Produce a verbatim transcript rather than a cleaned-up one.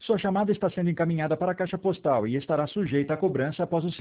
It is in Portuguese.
Sua chamada está sendo encaminhada para a caixa postal e estará sujeita a cobrança após o